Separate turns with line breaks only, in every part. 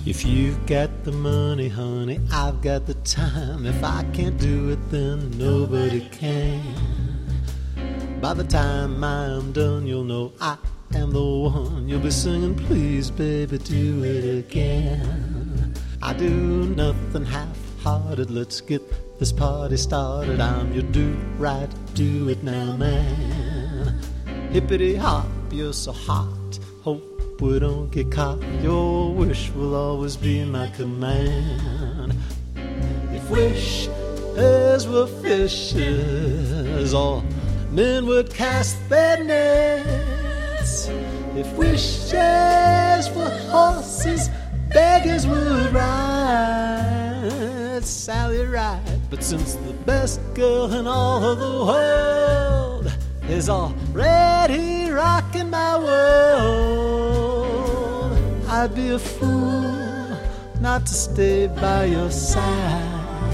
If you've got the money, honey, I've got the time. If I can't do it, then nobody can. By the time I'm done, you'll know I am the one. You'll be singing, please, baby, do it again. I do nothing half-hearted. Let's get this party started. I'm your do-right, do it now, man. Hippity-hop, you're so hot. Hope we don't get caught. Your wish will always be my command. If wishes were fishes, all men would cast their nets. If wishes were horses, beggars would ride. Sally Ride. But since the best girl in all of the world is already rocking my world, I'd be a fool not to stay by your side.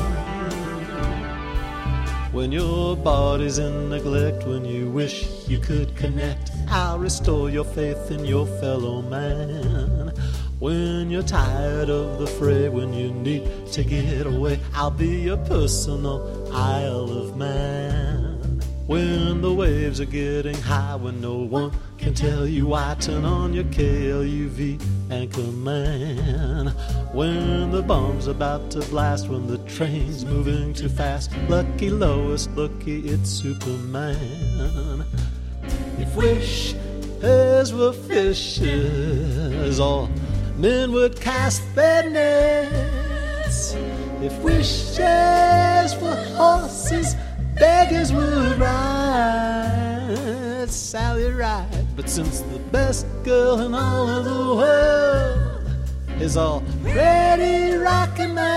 When your body's in neglect, when you wish you could connect, I'll restore your faith in your fellow man. When you're tired of the fray, when you need to get away, I'll be your personal Isle of Man. When the waves are getting high, when no one can tell you why, turn on your KLUV and command. When the bomb's about to blast, when the train's moving too fast, lucky Lois, lucky it's Superman. If wishes were fishes, all men would cast their nets. If wishes were horses, beggars would ride. Sally Ride. But since the best girl in all of the world is already rocking my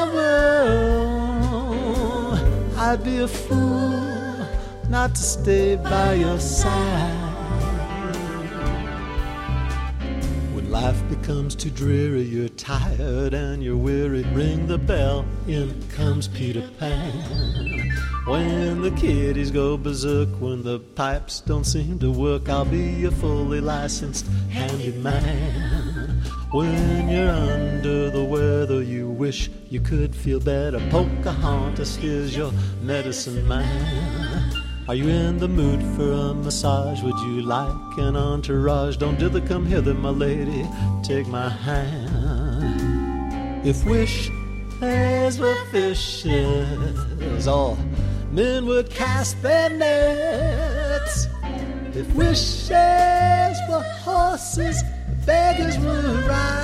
world, I'd be a fool not to stay by your side. When life becomes too dreary, you're tired and you're weary, ring the bell, in comes Peter Pan. When the kiddies go berserk, when the pipes don't seem to work, I'll be a fully licensed handyman. When you're under the weather, you wish you could feel better, Pocahontas is your medicine man. Are you in the mood for a massage? Would you like an entourage? Don't dither, come hither, my lady, take my hand. If wishes were fishes, all men would cast their nets. If wishes were horses, beggars would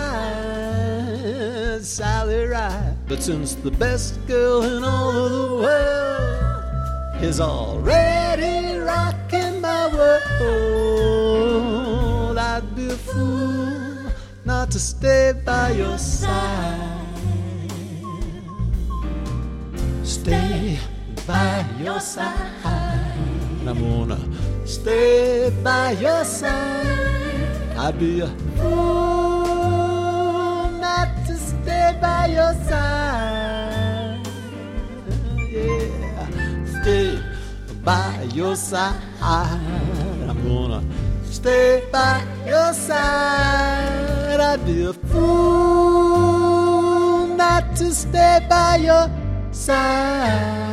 ride. Sally Ride. But since the best girl in all of the world is already rocking my world, I'd be a fool not to stay by your side. Stay by your side. And I'm gonna stay by your side. I'd be a fool not to stay by your side. Yeah, stay by your side. I'm gonna stay by your side. I'd be a fool not to stay by your side.